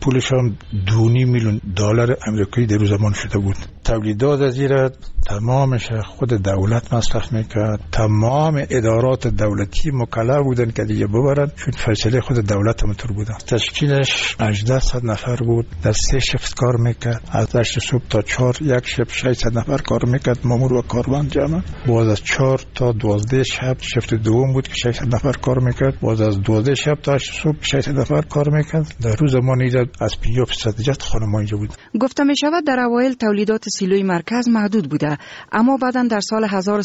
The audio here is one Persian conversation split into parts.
پولش هم 2.5 میلیون دلار آمریکایی در زمان شده بود. تولیدات از این تمامش خود دولت مصرف میکرد. تمام ادارات دولتی مکلف بودن که دیگه ببرن، چون فیصله خود دولت هم طور بودن. تشکیلش 1800 نفر بود، در 3 شفت کار میکرد، از 8 صبح تا 4 یک شب 600 نفر کار میکرد، مامور و کارمند جمع. باز از 4 تا 12 شب شفت دوم بود که 600 نفر کار میکرد، باز از 12 شب تا 8 صبح 600 نفر کار میکرد. در روز زمان ایجاد از 50% جت خانم اینجا بود. گفته می شود در اوایل تولیدات سیلوی مرکز محدود بوده، اما بعداً در سال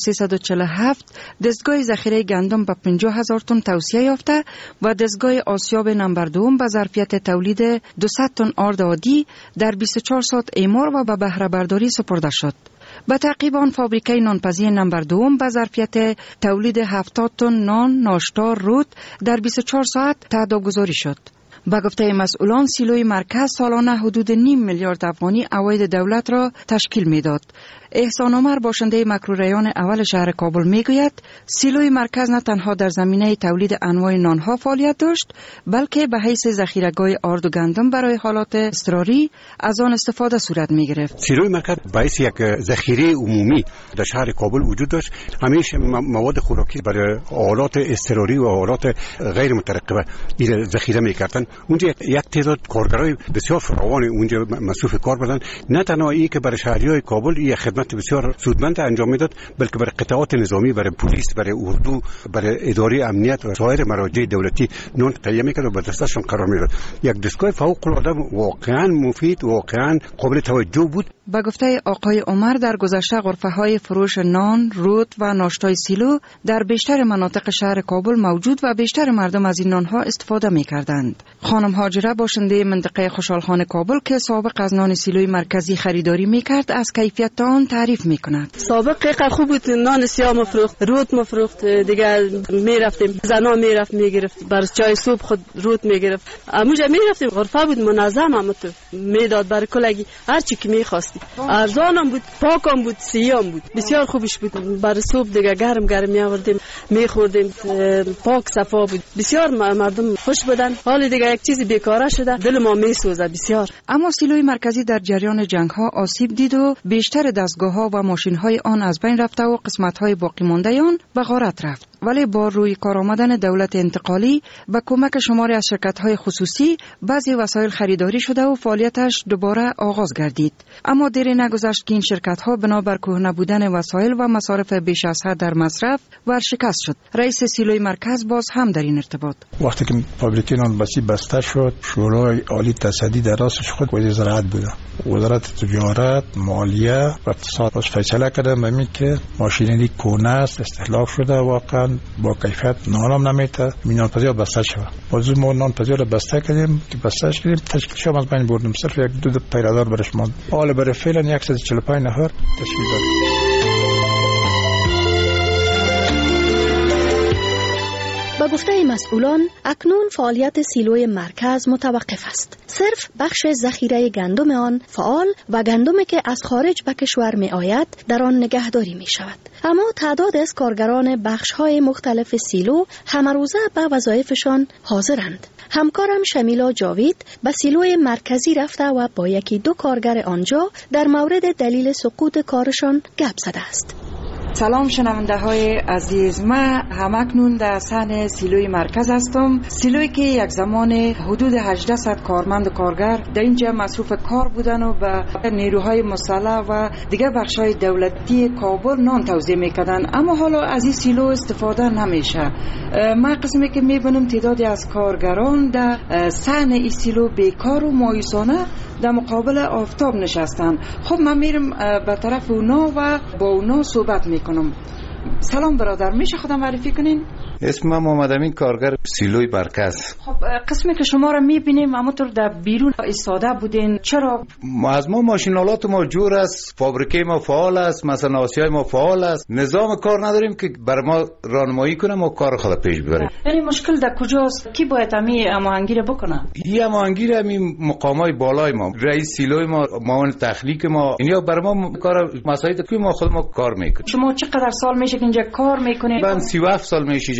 1347 دستگاه ذخیره گندم به 50,000 تن توسعه یافته و دستگاه آسیاب نمبر 2 به ظرفیت تولید 200 تن آرد عادی در 24 ساعت اعمار و به بهره برداری سپرده شد. به تعقیب آن فابریکه نانپزی نمبر 2 به ظرفیت تولید 70 تن نان، ناشتا، رود در 24 ساعت تهداب گذاری شد. با گفته مسئولان سیلوی مرکز سالانه حدود 0.5 میلیارد افغانی عواید دولت را تشکیل میداد. احسان عمر باشنده مکروریان اول شهر کابل میگوید سیلوی مرکز نه تنها در زمینه تولید انواع نانها فعالیت داشت، بلکه به حیث ذخیره‌گاه آرد و گندم برای حالات اضطراری از آن استفاده صورت میگرفت. سیلوی مرکز به حیث یک ذخیره عمومی در شهر کابل وجود داشت. همیشه مواد خوراکی برای حالات اضطراری و حالات غیر مترقبه این ذخیره میکردن. اونجا یک تعداد کارگرای بسیار فراوان اونجا مصروف کار بودند. نه تنها این که برای شهریای کابل این خدمت بسیار سودمند انجام میداد، بلکه برای قطعات نظامی، برای پلیس، برای اردو، برای اداره امنیت و سایر مراجع دولتی نان تهیه میکرد و به دستشون قرار میداد. یک دستگاه فوق العاده واقعا مفید، واقعا قابل توجه بود. با گفته آقای عمر در گذشته غرفه‌های فروش نان، رود و ناشتای سیلو در بیشتر مناطق شهر کابل موجود و بیشتر مردم از این نانها استفاده می‌کردند. خانم هاجره باشنده منطقه خوشحالخان کابل که سابق از نان سیلوی مرکزی خریداری می‌کرد از کیفیت آن تعریف می‌کند. سابق خوب بود، نان سیاه مفروخت، رود مفروخت، دیگه می‌رفتیم زنا می‌رفت می‌گرفت، برای چای صبح خود رود می‌گرفت. اموجا می‌رفتیم غرفه بود منظم، هم میداد برای کلگی هر چی که می‌خواست. ارزانم بود، پاکم بود، سیام بود، بسیار خوبش بود. برای صبح دیگه گرم می‌آوردیم می‌خوردیم، پاک صفا بود، بسیار مردم خوش بودن. حال دیگه یک چیزی بیکاره شده، دل ما می‌سوزه بسیار. اما سیلوی مرکزی در جریان جنگ‌ها آسیب دید و بیشتر دستگاه‌ها و ماشین‌های آن از بین رفته و قسمت‌های باقی مانده آن به غارت رفت. ولی با روی کار آمدن دولت انتقالی و کمک شماری از شرکت‌های خصوصی بعضی وسایل خریداری شده و فعالیتش دوباره آغاز گردید. اما دیری نگذشت که این شرکت‌ها بنابر کهنه بودن وسایل و مصارف بیش از حد در مصرف ورشکست شد. رئیس سیلوی مرکز باز هم در این ارتباط وقتی که فابریکه نانپزی بسته شد، شورای عالی تصدی در راستش خود وزیر زراعت بوده. وزارت تجارت، مالیه و اقتصاد فیصله کردن به این که ماشینری کهنه است، استهلاک شده، واقعا با کیفیت نانم نمیته، نانپزی بسته شد. باز ما نانپزی رو بسته کردیم که بستهش کردیم، تشکیل شد از بین بردیم، صرف یک دو پیرادار برش ماند. حالا برای فعلا 145 نفر تشکیل داد. با گفته مسئولان اکنون فعالیت سیلوی مرکز متوقف است. صرف بخش ذخیره گندم آن فعال و گندمی که از خارج به کشور می آید در آن نگهداری می شود. اما تعداد از کارگران بخش‌های مختلف سیلو همه روزه به وظایفشان حاضرند. همکارم شمیلا جاوید به سیلوی مرکزی رفته و با یکی دو کارگر آنجا در مورد دلیل سقوط کارشان گپ زده است. سلام شنونده های عزیز، من همکنون در صحن سیلوی مرکز هستم. سیلوی که یک زمان حدود 800 کارمند و کارگر در اینجا مصروف کار بودن و به نیروهای مسلح و دیگر بخش‌های دولتی کابل نان توزیع میکردن، اما حالا از این سیلو استفاده نمیشه. من قسمی که میبینم تعدادی از کارگران در صحن این سیلو بیکار و مایوسانه در مقابل آفتاب نشستن. خب من میرم به طرف اونا و با اونا صحبت میکنم. سلام برادر، میشه خودم معرفی کنین؟ اسم من محمد امین، کارگر سیلوی مرکز. خب قسمی که شما را میبینیم همونطور در بیرون ایستاده بودین، چرا؟ از ما ماشینالات ما جور است، فابریکه ما فعال است، مثلا آسیای ما فعال است، نظام کار نداریم که بر ما راهنمایی کنه ما کار خود پیش ببریم. یعنی مشکل در کجاست؟ کی باید هماهنگی بکنه؟ این هماهنگی همین مقامای بالای ما، رئیس سیلوی ما، معاون تخلیق ما، اینا بر ما کار مسائل که ما خود ما کار میکنیم. شما چقدر سال میشه که اینجا کار میکنید؟ من 37 سال میشه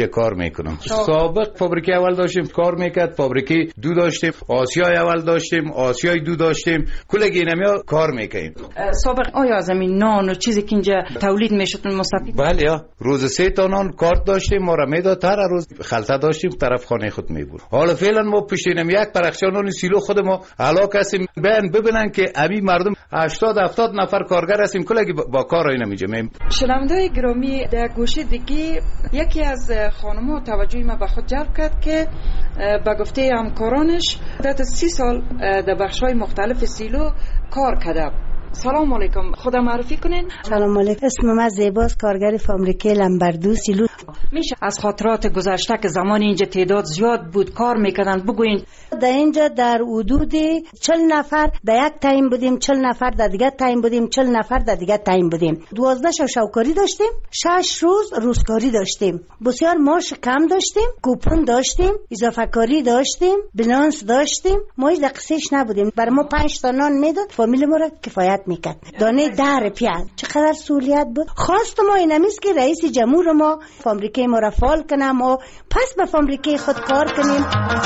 اینجا کار میکنم. سابق فابریکه اول داشتیم کار میکرد، فابریکه دو داشتیم، آسیای اول داشتیم، آسیای دو داشتیم، کلگی اینمیا کار میکنیم. سابق آیا از این نان و چیزی که اینجا تولید میشد مستفید؟ بله، روز 3 تا نان کارت داشتیم، ما را میداد، هر روز خلطه داشتیم، طرف خانه خود میبرد. حالا فعلا ما پشتینم یک پرخچه نان سیلو خود ما علاقه هستیم ببینن که امی مردم 80-70 نفر کارگر هستیم، کلگی با کار اینا میجمیم. شنونده‌های گرامی، در گوشه دیگه یکی از خانم‌ها توجه ما به خود جلب کرد که به گفته همکارانش مدت 30 سال در بخش‌های مختلف سیلو کار کرده. سلام علیکم، خودم معرفی کنین. سلام علیکم، اسم من زیباست، کارگر فابریکه لمبردو سیلو. میشه از خاطرات گذشته که زمان اینجا تعداد زیاد بود کار میکردن بگوین؟ در اینجا در حدود 40 نفر در یک تایم بودیم، 40 نفر در دیگه تایم بودیم، 40 نفر در دیگه تایم بودیم. 12 شب شوکاری داشتیم، 6 روز روزکاری داشتیم. بسیار معاش کم داشتیم، کوپن داشتیم، اضافه کاری داشتیم، بلانس داشتیم. ما هیچ قصهش نبودیم. برای ما 5 تا نان میداد، فامیل ما را کفایت میکرد. دانه 10 پیاز چقدر سهولت بود. خواست ما اینمیست که رئیس جمهور ما فابریکه ما را فعال کنه، ما پس به فابریکه خود کار کنیم.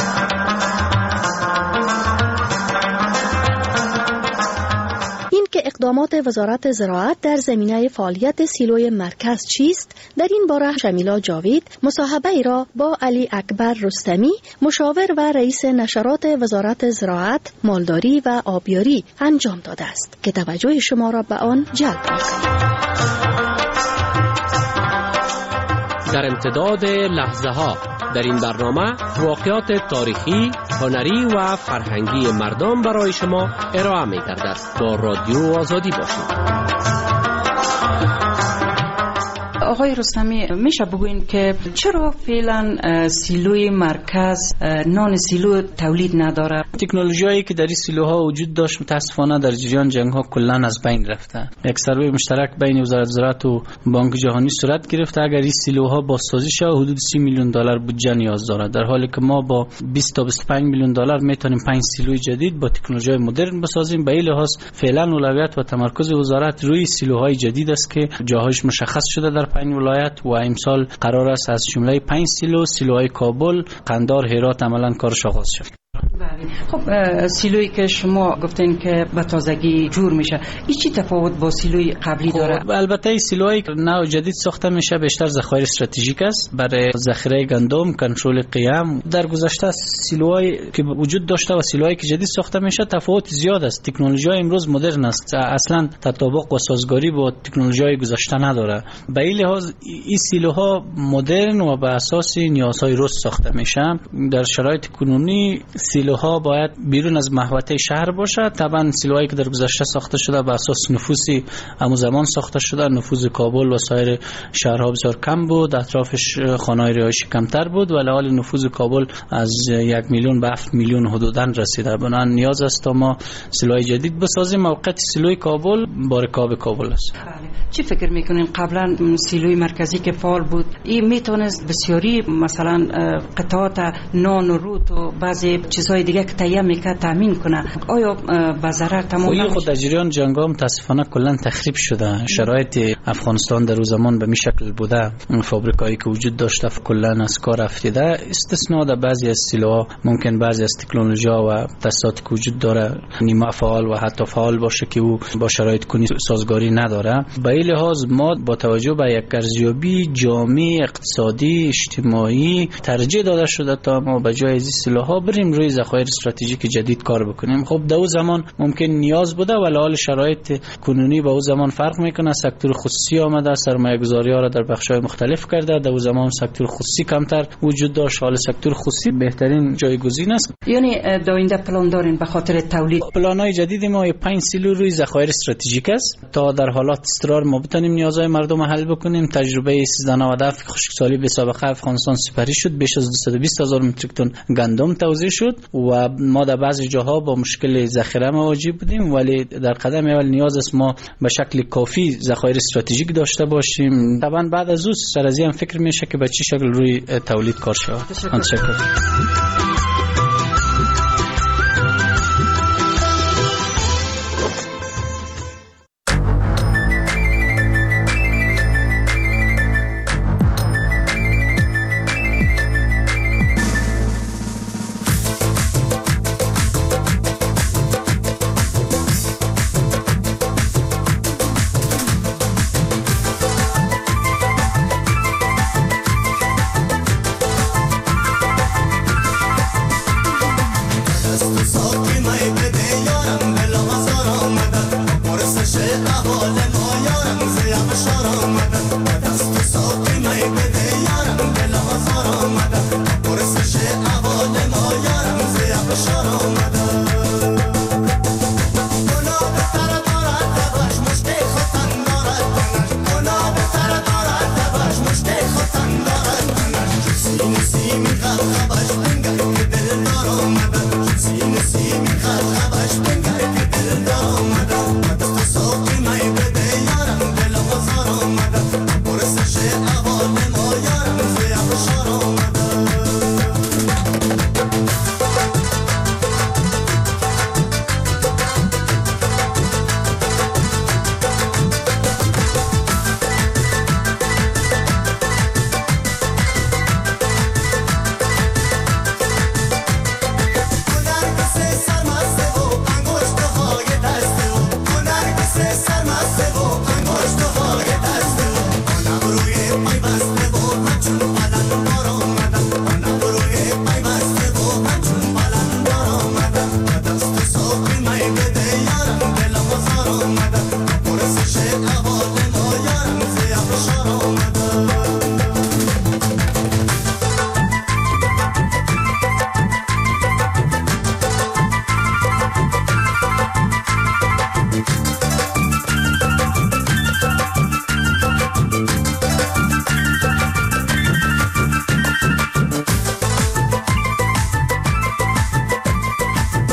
این که اقدامات وزارت زراعت در زمینه فعالیت سیلوی مرکز چیست، در این باره شمیلا جاوید مصاحبه ای را با علی اکبر رستمی، مشاور و رئیس نشرات وزارت زراعت، مالداری و آبیاری انجام داده است که توجه شما را به آن جلب می‌کنیم. در امتداد لحظه ها در این برنامه واقعات تاریخی، هنری و فرهنگی مردم برای شما ارائه می گردد. با رادیو آزادی باشید. آقای رستمی، میشه بگوین که چرا فعلا سیلوی مرکز نان سیلو تولید نداره؟ تکنولوژیایی که در این سیلوها وجود داشت متاسفانه در جریان جنگ ها کلا از بین رفته. یک سروی مشترک بین وزارت زراعت و بانک جهانی صورت گرفته. اگر این سیلوها بازسازی شه حدود 30 میلیون دلار بودجه نیاز داره، در حالی که ما با 20 تا 25 میلیون دلار میتونیم 5 سیلوی جدید با تکنولوژی مدرن بسازیم. به این لحاظ فعلا اولویت و تمرکز وزارت روی سیلوهای جدید است که جاهایش مشخص شده در 5 ولایت و امسال قرار است از جمله 5 سیلوهای کابل، قندار، هرات عملا کارش آغاز شد. خب سیلویی که شما گفتین که به تازگی جور میشه، این چی تفاوت با سیلوی قبلی داره؟ البته سیلوهای نو جدید ساخته میشه بیشتر ذخایر استراتژیک است برای ذخیره گندم، کنترل قیام. در گذشته سیلوهایی که وجود داشته و سیلوهایی که جدید ساخته میشه تفاوت زیاد است. تکنولوژی امروز مدرن است، اصلا تطابق و سازگاری با تکنولوژی گذشته نداره. به این لحاظ این سیلوها مدرن و بر اساس نیازهای روز ساخته میشه. در شرایط کنونی سیلوها باید بیرون از محوطه شهر باشه. طبعا سیلوهایی که در گذشته ساخته شده بر اساس نفوسی همون زمان ساخته شده، نفوذ کابل و سایر شهرها بسیار کم بود، اطرافش خانه‌های رهایشی کمتر بود، ولی حال نفوذ کابل از 1 میلیون به 7 میلیون حدوداً رسیده. بنابراین نیاز است تا ما سیلوهای جدید بسازیم. موقعیت سیلوی کابل با رکاب کابل است. چی فکر میکنین قبلا سیلوی مرکزی که فعال بود این میتونست بسیاری مثلا قطعات نان و روت و بعضی چیزهای دیگه که تهیه میکرد تامین کنه، آیا به ضرر تمام نمیشه؟ خود در جریان جنگ ها متاسفانه کلا تخریب شده. شرایط افغانستان در زمان به می شکل بوده، فابریکایی که وجود داشته کلا از کار افتیده. استثنا در بعضی از سیلوها ممکن بعضی از تکنولوژی‌ها و تاسیساتی که وجود داره نیمه فعال و حتی فعال باشه که او با شرایط کنی سازگاری نداره. به این لحاظ ما با توجه به یک ارزیابی جامع اقتصادی اجتماعی ترجیح داده شده تا ما به جای از سیلوها بریم روی ذخایر استراتژیک جدید کار بکنیم. خب در اون زمان ممکن نیاز بوده ولی حال شرایط کنونی با اون زمان فرق میکنه. سکتور خصوصی آمده، سرمایه‌گذاری ها را در بخش‌های مختلف کرده. در اون زمان سکتور خصوصی کمتر وجود داشت، حال سکتور خصوصی بهترین جایگزین است. یعنی در آینده پلان دارین به خاطر تولید؟ پلان‌های جدید ما 5 سیلو روی ذخایر استراتژیک است تا در حالات اضطرار ما بتونیم نیازهای مردم حل بکنیم. تجربه 1397 که خشکسالی به سابقه افغانستان سپری شد، بیش از 220,000 متریک تن گندم توزیع شد و ما در بعضی جاها با مشکل ذخیره مواجه بودیم، ولی در قدم اول نیاز است ما به شکل کافی ذخایر استراتژیک داشته باشیم. طبعا بعد از اون سر از این فکر میشه که به چه شکل روی تولید کار شود. تشکر. میدانم